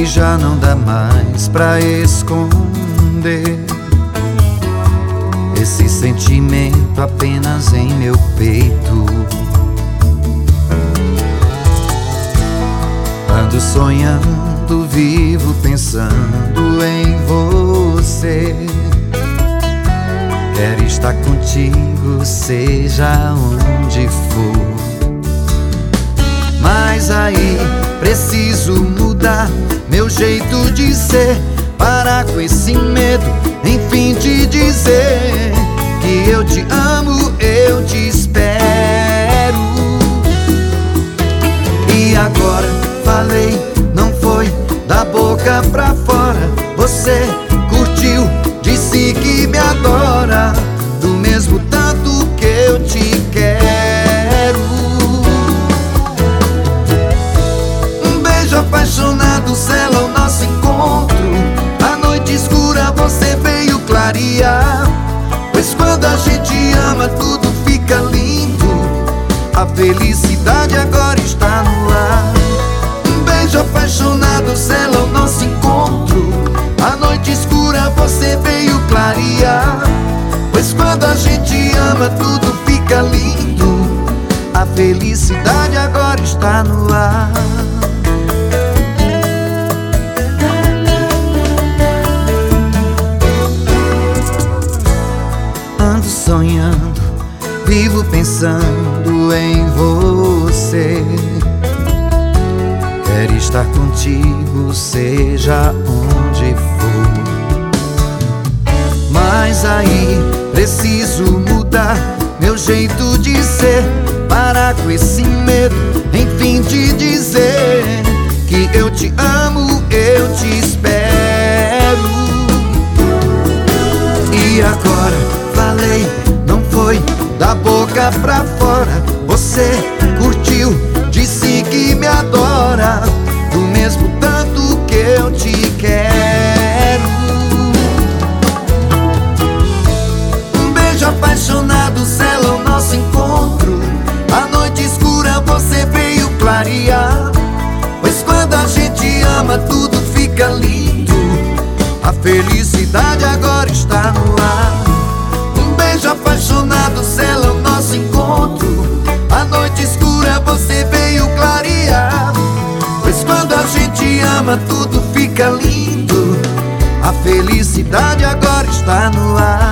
já não dá mais pra esconder esse sentimento apenas em meu peito. Ando sonhando, vivo pensando em você. Quero estar contigo, seja onde for. Mas aí preciso mudar meu jeito de ser, parar com esse medo, enfim te dizer que eu te amo, eu te espero. E agora falei, não foi da boca pra fora. Você curtiu, disse que me adora, do mesmo tanto que eu te quero. Um beijo apaixonado sela o nosso encontro. A noite escura você veio clarear, pois quando a gente ama tudo fica lindo. A felicidade agora está no ar. Um beijo apaixonado sela o nosso encontro. A noite escura você veio clarear, pois quando a gente ama tudo fica lindo. A felicidade agora está no ar. Ando sonhando, vivo pensando em você. Quero estar contigo, seja onde for. Mas aí preciso mudar meu jeito de ser, parar com esse medo, enfim te dizer que eu te amo, eu te espero. E agora falei, não foi da boca pra fora. Você curtiu, disse que me adora, do mesmo tanto que eu te quero. Um beijo apaixonado sela o nosso encontro. A noite escura você veio clarear, pois quando a gente ama tudo fica lindo. A felicidade agora está no ar. Um beijo apaixonado sela o nosso encontro. A noite escura você veio clarear, pois quando a gente ama tudo fica lindo. A felicidade agora está no ar.